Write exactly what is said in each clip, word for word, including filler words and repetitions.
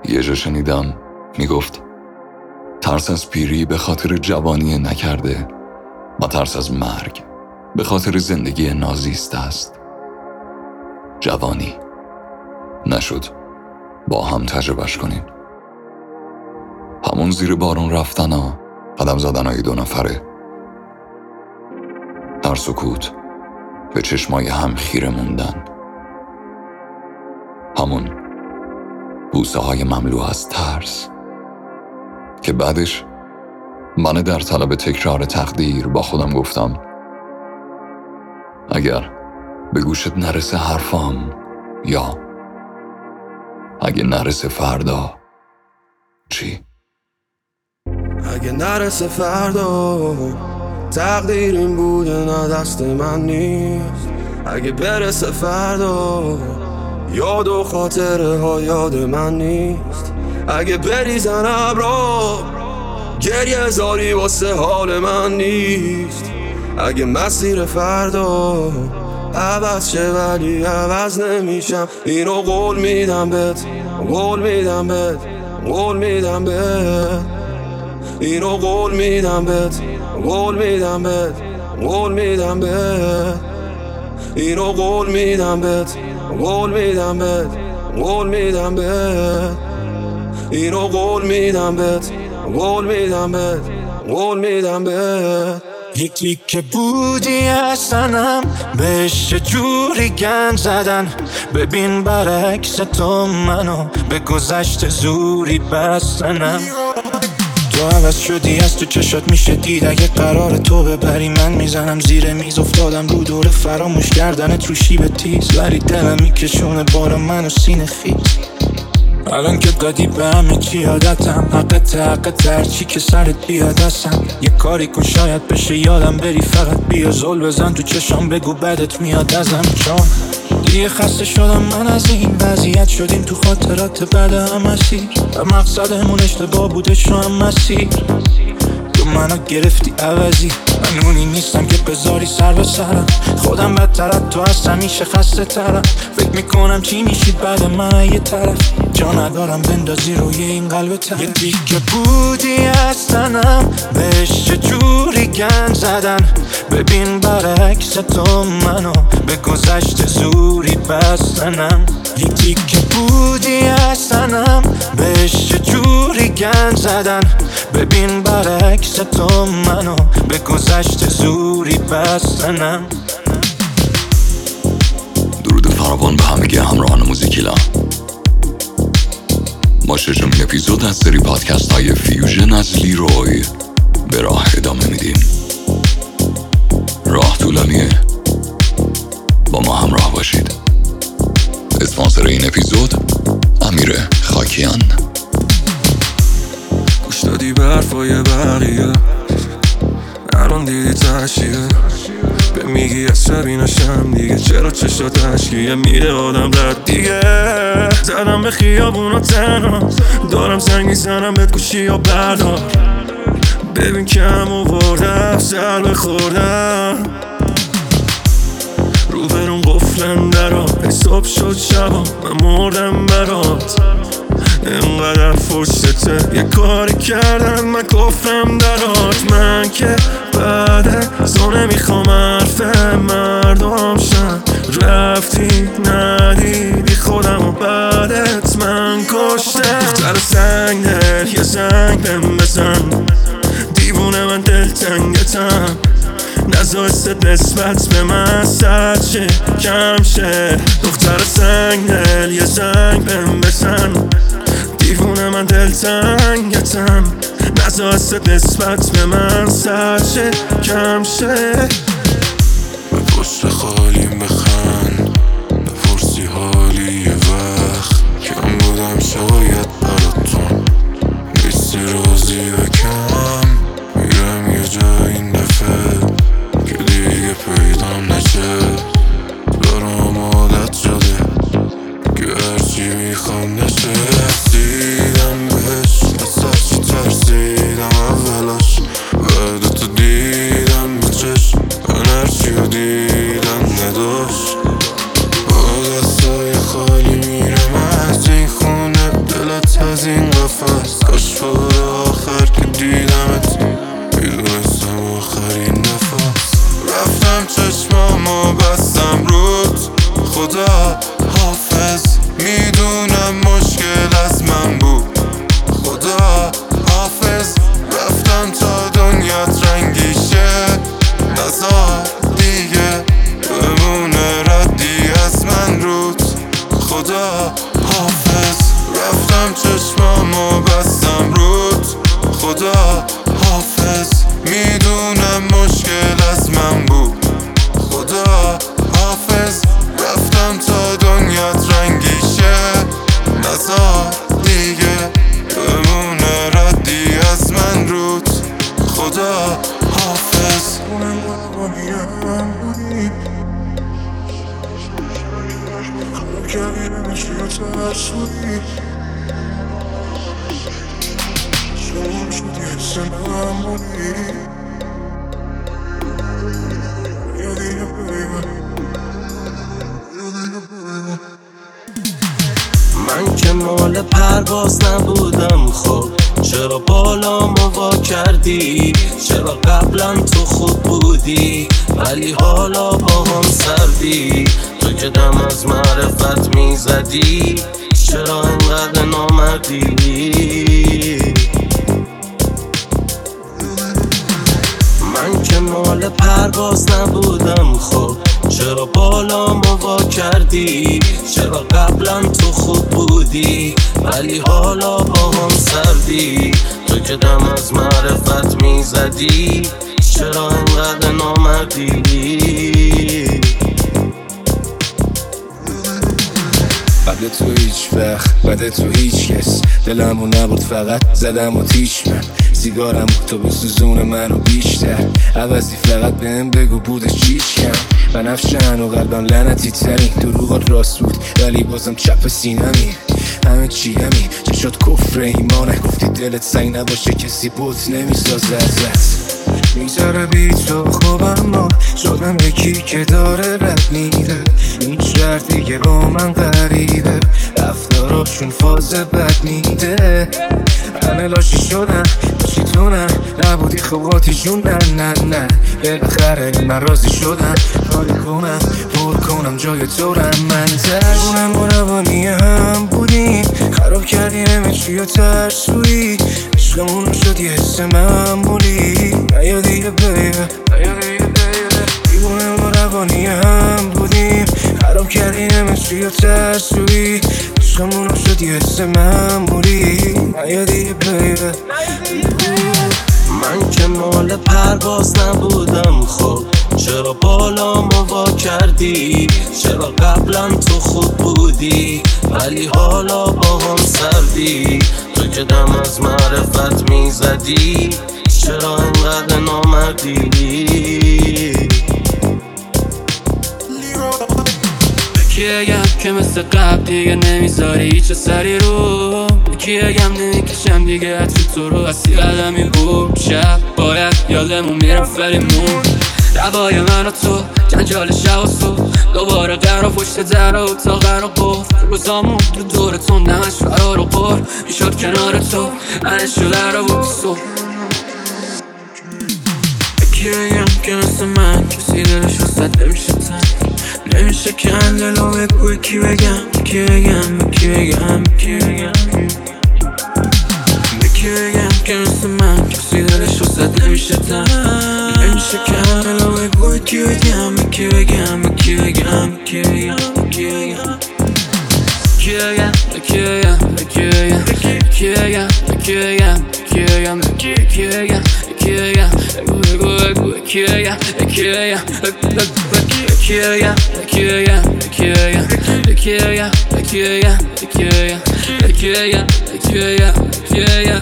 یه جا شنیدم میگفت ترس از پیری به خاطر جوانی نکرده و ترس از مرگ به خاطر زندگی نازیسته است. جوانی نشد با هم تجربهش کنیم. همون زیر بارون رفتن ها، قدم زدن های دو نفره، در سکوت به چشمای هم خیره موندن، همون بوسه های مملو از ترس که بعدش من در طلب تکرار تقدیر با خودم گفتم اگر به گوشت نرسه حرفام، یا اگه نرسه فردا چی؟ اگه نرسه فردا تقدیر این بوده نه دست من نیست. اگه برسه فردا یاد و خاطره ها یاد من نیست. اگه بریزن ابرا گریه زاری واسه حال من نیست. اگه مسیر فردا عوض شه ولی عوض نمیشم، اینو قول میدم بهت، قول میدم بهت، قول میدم بهت، اینو قول میدم بهت، قول میدم بهت، قول میدم بهت، اینو قول میدم بهت، قول میدم بهت، قول میدم بهت، اینو قول میدم بهت، قول میدم بهت، قول میدم بهت. یکی که بودی اصلاً بهش چجوری گند زدن. ببین برعکس تو منو به گذشت زوری بستنم. تو عوض شدی از تو چشات میشه دید. اگه قرار تو ببری من میزنم زیر میز. افتادم رو دور فراموش کردنت رو شیب تیز، ولی دلم میکشونه بار منو سینه خیز. الان که دادی به همه چی عادتم، حقت حقت هرچی که سرت بیاد هستم. یه کاری کن شاید بشه یادم بری، فقط بیا زل بزن تو چشام بگو بدت میاد ازم. چون دیگه خسته شدم من از این وضعیت، شدیم تو خاطرات بعد هم مسیر و مقصدمون اشتباه بوده شو هم مسیر. تو منو گرفتی عوضی، من اونی نیستم که بذاری سر به سرم. خودم بدتر از تو هستم میشه خسته ترم. فکر میکنم چی میشی بعد من یه طرف، جا ندارم بندازی روی این قلب تر. یه دیگه بودی اصلاً بهش چجوری گند زدن. ببین برعکس تو منو به گذشت زوری بستنم. یه دیگه بودی اصلاً بهش چجوری گند زدن. ببین برعکس تو منو به گذشت زوری بستنم. درود فراوان به همگی همراهان موزیکیلا. ما ششمین اپیزود از سری پادکست های فیوژن از لیروی به راه ادامه میدیم. راه طولانیه، با ما همراه باشید. اسپانسر این اپیزود امیر خاکیان. گوش دادی به حرفای بقیه، الان دیدی تشیه. به میگی از شبی نشم دیگه، چرا چشات تشکیه میره آدم رد دیگه. زدم به خیابونا تنها، دارم زنگ میزنم بهت گوشی یا بردار. ببین کم آوردم سر بخوردم، رو برون قفلم درا. حساب شد شبا من مردم برات، اینقدر فرصته یه کاری کردم من کفرم درات. من که بعد زونه میخوام حرف مردم شن، رفتی ندیدی خودم و بعدت من کشتم. دختر سنگ دل یه زنگ بهم بزن، دیوونه من دلتنگتم. نزاست نسبت به من سر شه کم شه. دختر سنگ دل یه زنگ بهم بزن، دیوونه من دلتنگتم. نزاست نسبت به من سر شه کم شه. به پشت خالی بخند، بپرسی حالی یه وقت. کم بودم شاید براتون نیستی راضی بکم. میرم یه جا این دفعه که دیگه پیدام نشه. برام عادت شده که هرچی میخوام نشه. دیدم بهش از هرچی ترسیدم اولش، بعد تو دیدم به چشم من هرچی رو دیدم نداشت. با دستای خالی میرم از این خونه، دلت از خدا حافظ میدونم مشکل از من بود، خدا حافظ رفتم تا دنیات رنگی شه، نزار دیگه بمونه ردی از من رود، خدا حافظ رفتم چشمامو بستم رود، خدا حافظ میدونم مشکل از من بود، خدا حافظ رفتم تا دنیات رنگی شه، نزار دیگه بمونه ردی از من رود، خدا حافظ. من که مال پرواز نبودم، خب چرا بالامو وا کردی؟ چرا قبلا تو خوب بودی ولی حالا با هم سردی؟ تو که دم از معرفت میزدی چرا انقدر نامردی؟ من که مال پرواز نبودم، خب چرا بالامو وا کردی؟ چرا قبلا تو خوب بودی ولی حالا با هم سردی؟ تو که دم از معرفت میزدی چرا انقدر نامردی؟ بعد تو هیچ وقت بعد تو هیچ کس دلمو نبود فقط زدم و تیش من سیگارم تو به سوزون منو بیشتر عوضی فقط بهم بگو بودش چیش کم بنفشن و قلبم لعنتی ترین دروغات راست بود ولی بازم چپ سینمی همه چی همی چشات کفر ایمانه گفتی دلت سنگ نباشه کسی بوت نمیسازه ازت میذاره بی تو خوبم ما شدم یکی که داره رد میده هیچ ورد دیگه با من غریبه رفتاراشون فاز بد میده همه لاشی شدن لاشی تونن نبودی خوباتی جونن نه نه بالاخره من راضی شدم کاری کنم پر کنم جای دورم من ترجونم و روانی هم بودیم خراب کردی همه چی و ترسویی عشقمون شد یه حس معمولی نیا دیگه بیبه دیوونم و روانی هم بودیم خراب کردی همه چی و ترسویی عشقمون شد یه حس معمولی نیا دیگه بیبه من که مال پرواز نبودم، خب چرا بالامو وا کردی؟ چرا قبلا تو خوب بودی ولی حالا با هم سردی؟ تو که دم از معرفت میزدی چرا انقدر نامردی؟ کی اگم که مثل قبل دیگه نمیذاری چه سری رو، کی اگم نمیکشم دیگه عطر تو رو اسی قدمی بود شب باید یادمون میرم فریمون دوای من و تو جنجال شب و صبح دوباره قرار پشت در و اتاق رو برد روزامون رو دورتون نمش فرار و بر میشد کنار تو منش رو در رو بود صبح کی اگم که مثل من کسی دلش رو صد نمیشه تن نمیشه که اندلو بگوی کی بگم کی بگم کی بگم کی بگم به کی بگم که مثل من کسی دلش رو صد نمیشه تن نمیشه که اندلو بگوی کی بگم کی بگم کی بگم کی بگم کی بگم کی بگم کی بگم کی بگم کی بگم کی بگم کی بگم کی بگم کی بگم بگو بگو بگو کی بگم کی بگم کی بگم کی بگم کی بگم کی بگم کی بگم کی بگم کی بگم کی بگم کی بگم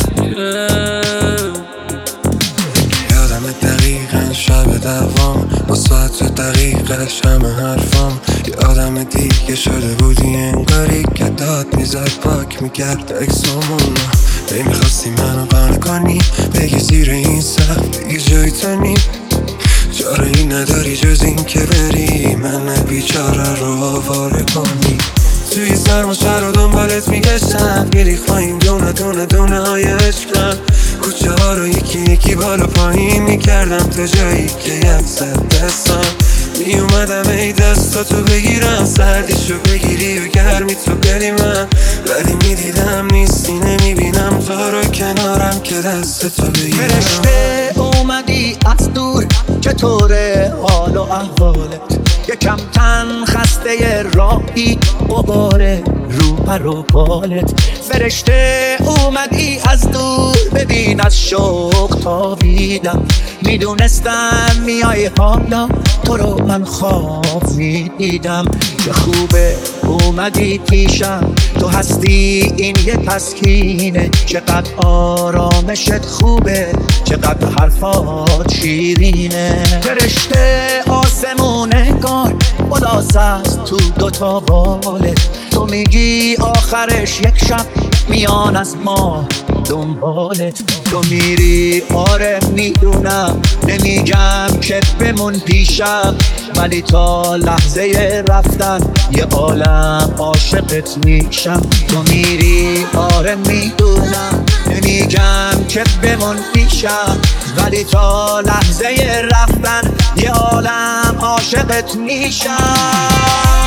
یادم دقیقا شب دوام با ساعت دقیقش همه حرفام یه آدم دیگه شده بودی انگاری که داد میزد پاک میکرد اکسامون هی میخواستی منو قانع کنی بگی زیر این سخت دیگه جای تنی چاره ای نداری جز این که بری من بیچاره رو آواره کنی توی سرما شهر و دنبالت میگشتم میری خواهیم دونه دونه دونه های عشقم کوچه ها رو یکی یکی بالا پایین میکردم تا جایی که یک سر دستم میومدم ای دستاتو بگیرم سر سردیشو بگیری و گرمی تو بری من، ولی میدیدم نیستی نمیبینم تو رو کنارم که دست تو بگیرم. فرشته اومدی از دور، چطوره حال و احوالت؟ یکم تن خسته راهی غباره رو پر و بالت. فرشته اومدی از دور، ببین از شوق تابیدم، میدونستم میای حالا تو رو من خواب میدیدم. چه خوبه اومدی پیشم، تو هستی این یه تسکینه، چقدر آرامشت خوبه، چقدر حرفات شیرینه. فرشته آسمونه گار بلاس است تو دوتا بالت، تو میگی آخرش یک شب میان از ما دنبالت. تو میری آره میدونم، نمیگم که بمون پیشم، ولی تا لحظه رفتن یه عالم عاشقت میشم. تو میری آره میدونم، نمیگم که بمون پیشم، ولی تا لحظه رفتن یه عالم عاشقت میشم.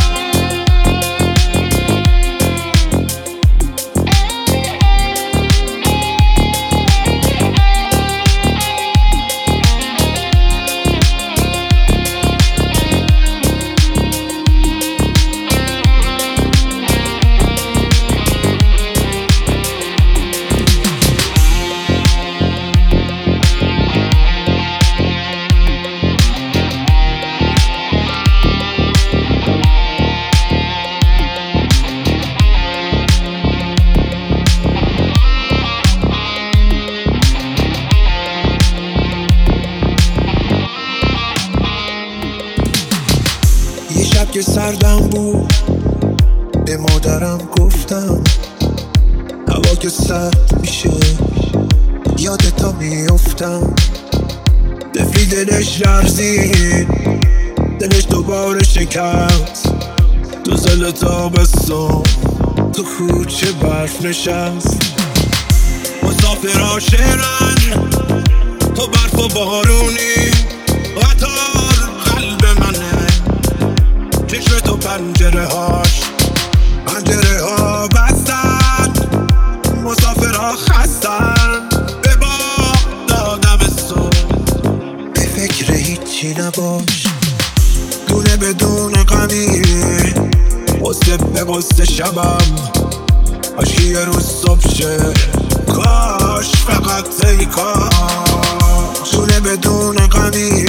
یه شب که سردم بود به مادرم گفتم، هوا که سرد میشه یادتا میافتم. طفلی دلش لرزید، دلش دوباره شکست، تو زل تابستون تو کوچه برف نشست. مسافرها شعرن، تو برف و بارونی، قطار قلب منه، چشم تو پنجره هاش پنجره ها بستن، مسافرها خستن به باد دادمستون. به فکر هیچی نباش، دونه بدون غمی، قصه به قصه شبم، کاش یه روز صبح شه، کاش فقط ای کاش. دونه بدون غمی،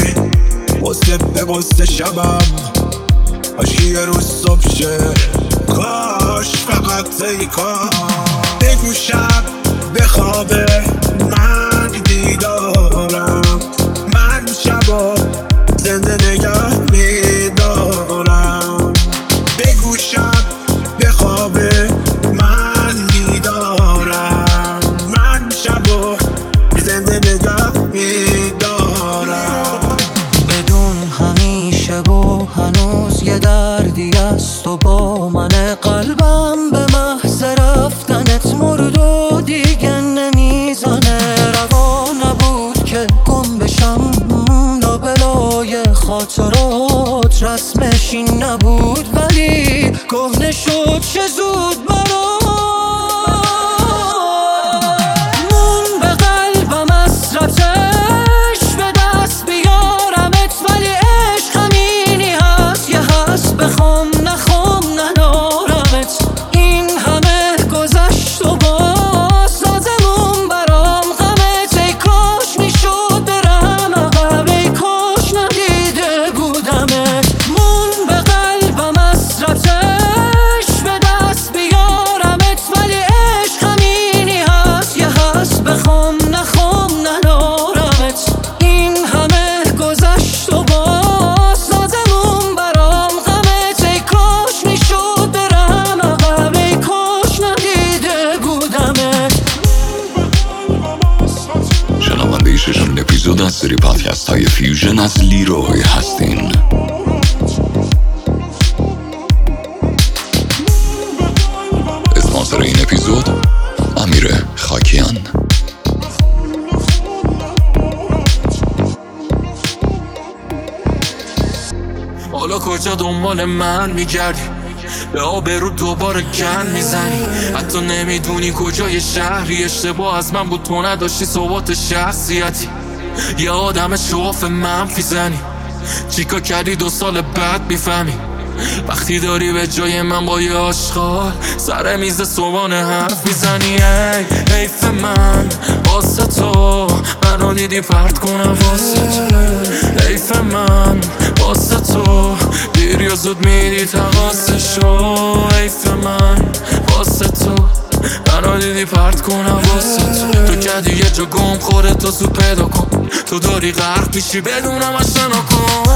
قصه به قصه شبم، کاش یه روز صبح شه، کاش فقط ای کاش. بگو شب بخوابه من دیدارم، من شبا زنده نگه میدارم. بگو شب بخوابه من دیدارم، من شبا زنده نگه میدارم. بدون همیشه و هنوز یه دردی است و با من، قلبم به محض رفتنت مرد و دیگه نمیزنه. روا نبود که گم بشم، لابلای خاطرات رسمش این نبود، ولی کهنه شد چه زود برام. مون به قلبم حسرتش، به دست بیارمت، ولی عشق همینی هست، یه هست بخوام نخوام ندارمت. این همه گذشت و باز سازمون برام غمت، ای کاش میشد برم عقب، ای کاش ندیده بودمت. مون به قلبم حسرتش، به دست بیارمت، ولی عشق همینی هست، یه هست بخوام نخوام ندارمت. این همه گذشت و باز سازمون برام غمت، ای کاش میشد برم عقب، ای کاش ندیده بودمت. شنونده ششمین اپیزود از سری پادکست های فیوژن از لیروی هستین. اسپانسر این اپیزود امیر خاکیان. حالا کجا دنبال من میگردی؟ به آبرو دوباره گند میزنی، حتی نمیدونی کجای شهری. اشتباه از من بود تو نداشتی ثبات شخصیتی، یه آدم شواف منفی زنی. چیکار کردی دو سال بعد میفهمی وقتی داری به جای من با یه آشغال سر میز صبحانه حرف میزنی. ای حیف من واسه تو، منو دیدی پرت کنم واسه تو. حیف من واسه تو، دیر یا زود میدی تقاسشو. حیف من واسه تو، منو دیدی پرت کنم واسه تو. تو کردی یه جا گم خودتو زود پیدا کن، تو داری غرق میشی بدونم آشنا کن.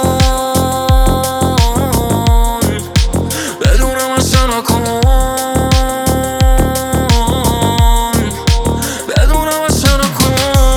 بدونم آشنا کن، بدونم آشنا کن.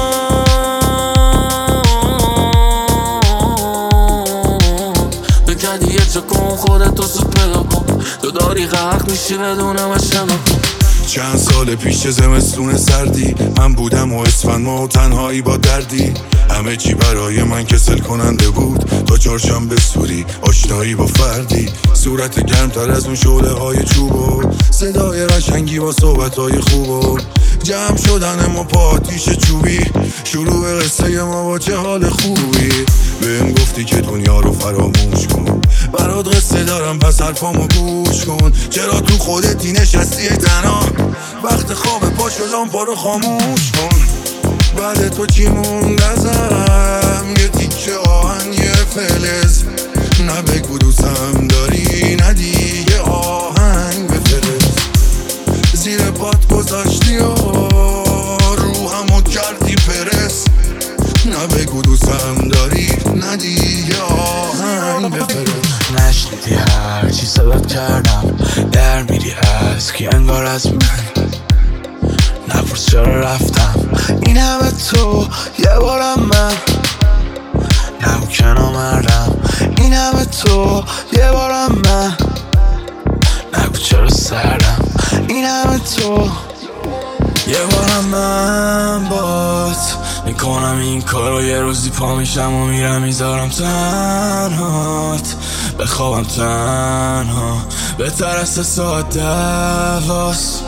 تو کردی یه جا گم خودتو زود پیدا کن، تو داری غرق میشی بدونم آشنا کن. چند سال پیش زمستون سردی من بودم و اسفند ما و تنهایی با دردی. همه چی برای من کسل کننده بود تا چهارشنبه سوری آشنایی با فردی. صورت گرمتر از اون شعله های چوب و صدای قشنگی با صحبت های خوب و جمع شدن ما پا آتیش چوبی. شروع قصه ما با چه حال خوبی. بهم گفتی که دنیا رو فراموش کن، برات قصه دارم پس حرفامو گوش کن. چرا تو خودتی نشستی تنها، وقت خواب پاشو لامپا رو خاموش کن. بعد تو چی موند ازم؟ یه تیکه آهن یه فلز. نه بگو دوستم داری، نه دیگه آهنگ بفرست. زیر پات گذاشتی و روحمو کردی پرس. نه بگو دوستم داری، نه دیگه آهنگ بفرست. نشنیدی هر چی سبب کردم، در میری از کی انگار از من. نپرس چرا رفتم این همه تو یه بارم من. نگو که نامردم این همه تو یه بارم من. نگو چرا سردم این همه تو یه بارم من بات. میکنم این کارو یه روزی پا میشم و میرم میذارم تنهات. بخوابم تنها بهتر از سه ساعت دواست.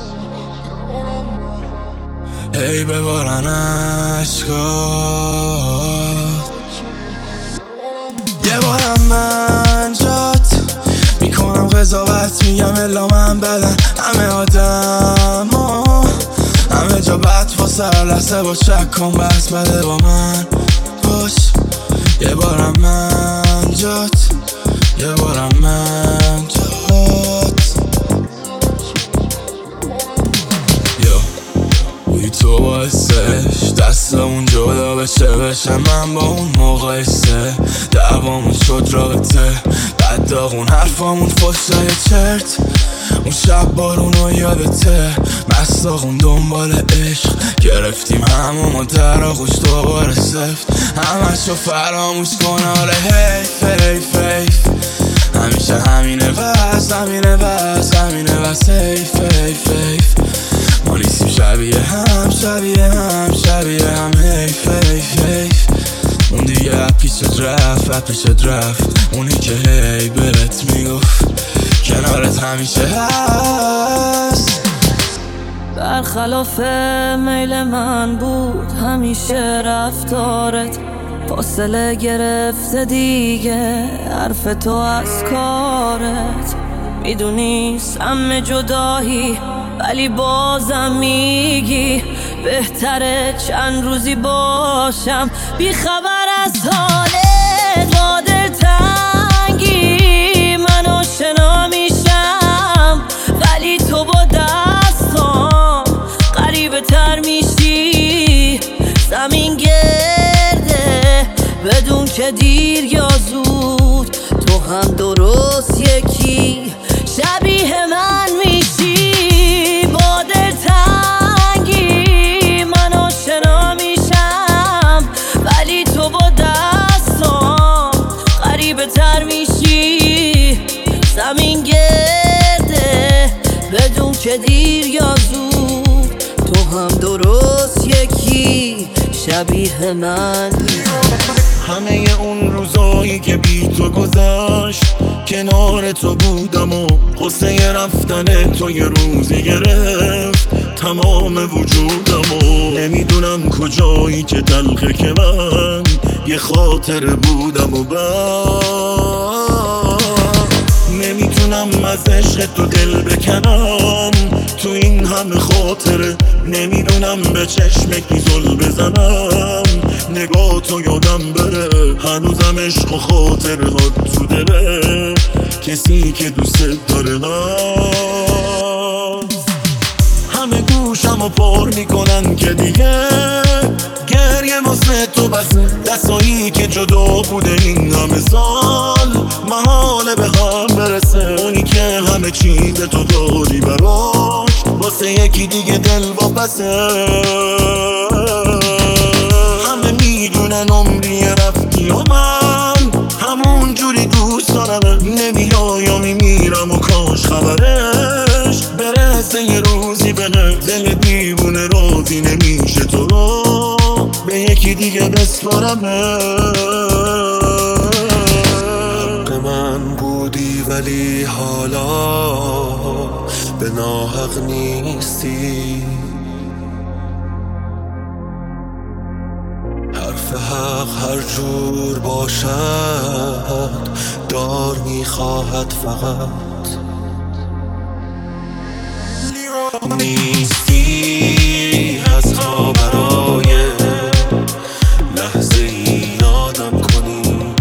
ای ببارن عشقات. یه بارم من جات میکنم قضاوت، میگم الا من بدن همه آدم ها. همه جا بد واسه لحظه با شک کن بس بده با من باش. یه بارم من جات، یه بارم من جات. یو بوی تو باعثش دستمون جدا بشه بشه. من با اون مقایسه دعوامون شد رابطه. بعد داغون حرفامون فشای چرت. اون شب بارونو یادته، مستاغون دنبال عشق. گرفتیم همون در آغوش دوباره سفت. همشو فراموش کن آره حیف حیف حیف. همیشه همینه بس همینه بس همینه بس. حیف حیف حیف. ما نیستیم شبیه هم شبیه هم شبیه هم. حیف حیف حیف. اون دیگه پیشت رفت پیشت رفت. اونی که هی بهت میگفت کنارت همیشه هست. برخلاف میل من بود همیشه رفتارت. فاصله گرفته دیگه حرف تو از کارت. میدونی سم جدایی ولی بازم میگی بهتره چند روزی باشم بی خبر از حالت. با دلتنگی من آشنا میشم ولی تو با دستام غریبه تر میشی. زمین گرده بدون که دیر یا زود، تو هم درست یکی شبیه من میشی. با دلتنگی من آشنا میشم ولی تو با دستام غریبه تر میشی. زمین گرده بدون که دیر یا زود، تو هم درست یکی شبیه من. همه اون روزایی که بی تو گذشت کنار تو بودم و قصه رفتن تو یه روزی گرفت تمام وجودم و نمیدونم کجایی که تلخه که من یه خاطر بودم و بعد نمیتونم از عشق تو دل بکنم تو این همه خاطره نمیدونم به چشمت کی زل بزنم نگاه تو یادم بره هنوزم عشق و خاطره ها تو دله کسی که دوست داره هست همه گوشم و پر میکنن که دیگه گریه واسه تو بسه دستایی که جدا بوده این همه سال محاله به هم برسه اونی که همه چیز تو داری براش واسه یکی دیگه دل واپسه همه میدونن عمری رفتی و من همون جوری دوست دارم نمیای یا میمیرم و کاش خبرش برسه یه روزی بنه دل دیوونه راضی نمیشه تو رو به یکی دیگه بسپارمه حق من بودی ولی حالا به ناحق نیستی حرف حق هر جور باشد دار میخواهد فقط نیستی از تا برای لحظه ای یادم کنی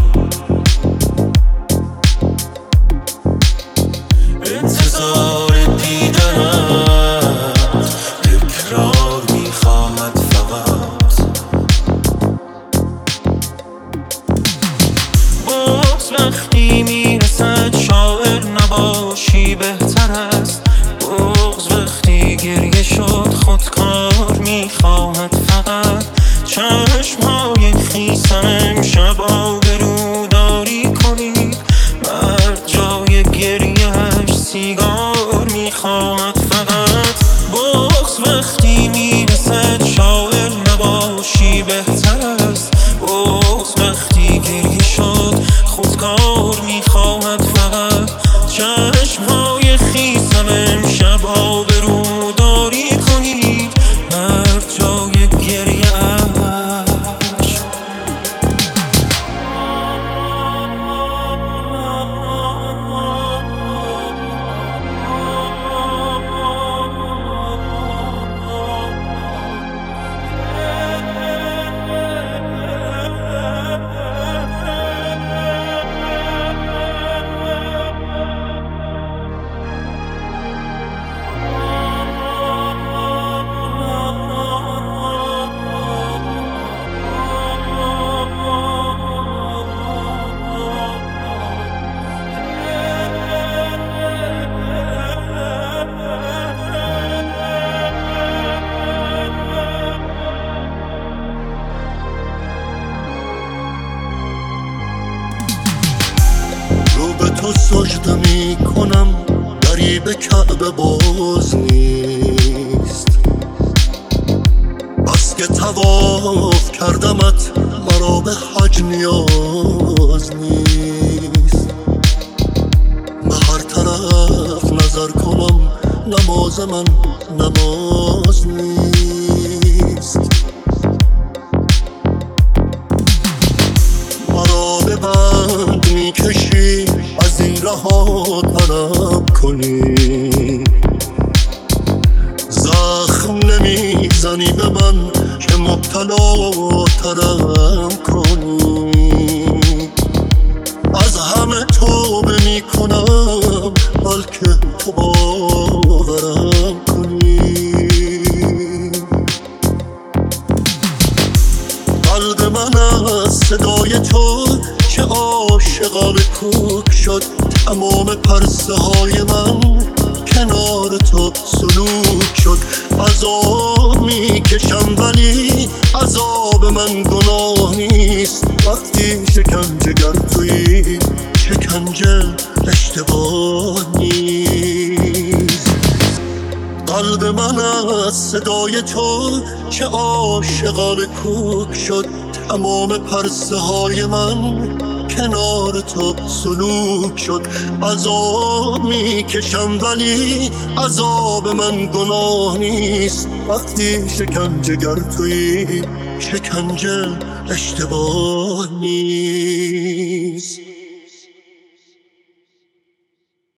انتظار دیدنت تکرار میخواهد فقط باز وقتی میرسد شاعر نباشی بهتر است بغض وقتی گریه شد خودکار میخواهد فقط چشمهای خیسم امشب آبروداری کنید مرد جای گریهش سیگار میخواهد فقط بغض وقتی میرسد شاعر نباشی بهتر است بغض وقتی گریه شد خودکار میخواهد فقط چشمهای خیسم امشب آبروداری کنید مرد جای گریهش رو به تو سجده می کنم دری به کعبه باز نیست بس که طواف کردمت مرا به حج نیاز نیست به هر طرف نظر کنم نماز من نماز نیست مرا به بند میکشی از این رها طلب کنی زخم نمیزنی به من که مبتلا ترم کنی از همه توبه میکنم بلکه تو باورم کنی قلب من از صدای تو که عاشقانه کوک شد تمام پرسه های من کنار تو سلوک شد عذاب میکشم ولی عذاب من گناه نیست وقتی شکنجه گر تویی شکنجه اشتباه نیست قلب من از صدای تو که عاشقانه کوک شد. تمام پرسه های من کنار تو سلوک شد. عذاب میکشم ولی عذاب من گناه نیست. وقتی شکنجه گر تویی شکنجه اشتباه نیست.